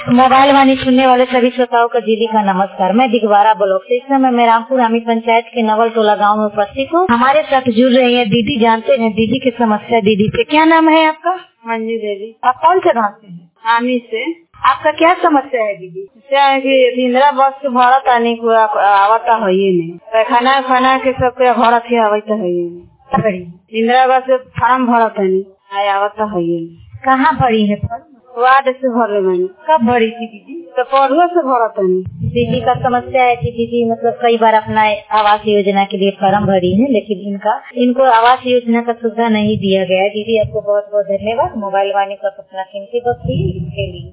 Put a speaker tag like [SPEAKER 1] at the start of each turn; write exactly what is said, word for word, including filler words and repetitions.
[SPEAKER 1] Mobile वाणी सुनने वाले सभी श्रोताओं का दीदी का नमस्कार। मैं दिगवारा ब्लॉक से इस समय मैं रामपुर रामी पंचायत के नवल टोला गाँव में उपस्थित हूँ। हमारे साथ जुड़ रही है दीदी। जानते हैं दीदी की समस्या। दीदी से क्या नाम है आपका?
[SPEAKER 2] मंजू देवी।
[SPEAKER 1] आप कौन से गाँव से हैं?
[SPEAKER 2] आमी से।
[SPEAKER 1] आपका क्या समस्या है दीदी?
[SPEAKER 2] क्या है कि इंदिरा बस के भाड़ा तानी को आवता है ये नहीं, खाना खाना के सबके भाड़ा थे आवता है ये नहीं। इंदिरा बस के फार्म भरा तानी आवता है ये नहीं।
[SPEAKER 1] कहाँ भरी है फॉर्म?
[SPEAKER 2] वार्ड से भर मैंने।
[SPEAKER 1] कब भरी थी दीदी?
[SPEAKER 2] तो पढ़ुआ से भरा तानी।
[SPEAKER 1] दीदी का समस्या है कि दीदी मतलब कई बार अपना आवास योजना के लिए फॉर्म भरी है, लेकिन इनका इनको आवास योजना का सुविधा नहीं दिया गया है। दीदी आपको बहुत बहुत धन्यवाद। मोबाइल वाणी का अपना कीमती वक्त दी इसके लिए।